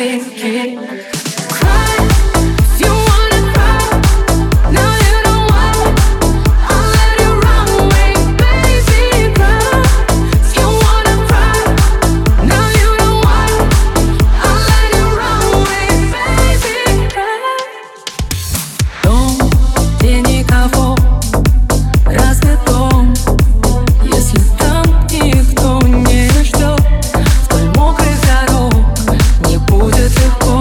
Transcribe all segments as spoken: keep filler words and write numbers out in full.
реки. Cry if you wanna cry. Now you don't want. I'll let you run away, baby. Cry if you wanna cry. Now you don't want. I'll let you run away, baby. Cry. Дом, где никого, разве дом, если там никто не ждет? Вдоль мокрых дорог не будет легко.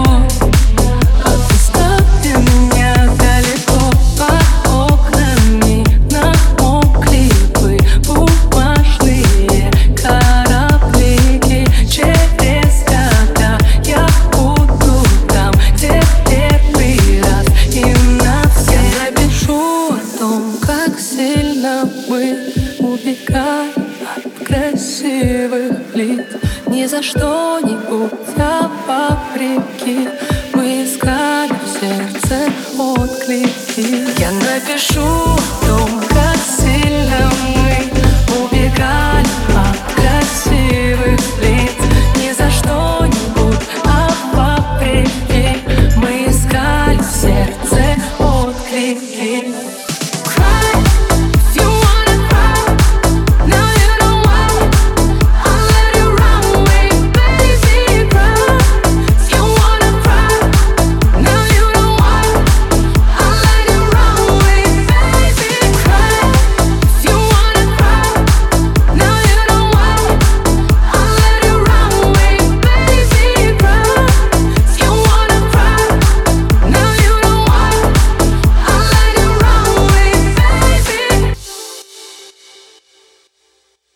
Оставьте меня далеко. Под окнами намокли бы бумажные кораблики. Через года я буду там, где первый раз. И навсегда напишу о том, как сильно мы убегаем от красивых лиц. Ни за что-нибудь, а вопреки мы искали в сердце отклики. Я напишу о том, как сильно мы убегали от красивых лиц. Ни за что-нибудь, а вопреки мы искали в сердце отклики. Cry if you wanna cry. Now you don't want. I'll let you run away, baby. Cry if you wanna cry. Now you don't want. I'll let you run away, baby. Cry if you wanna cry. Now you don't want. I'll let you run away, baby. Cry if you wanna cry. Now you don't want. I'll let you run away, baby.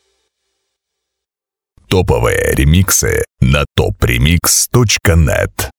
Топовые ремиксы на топ ремикс точка нет.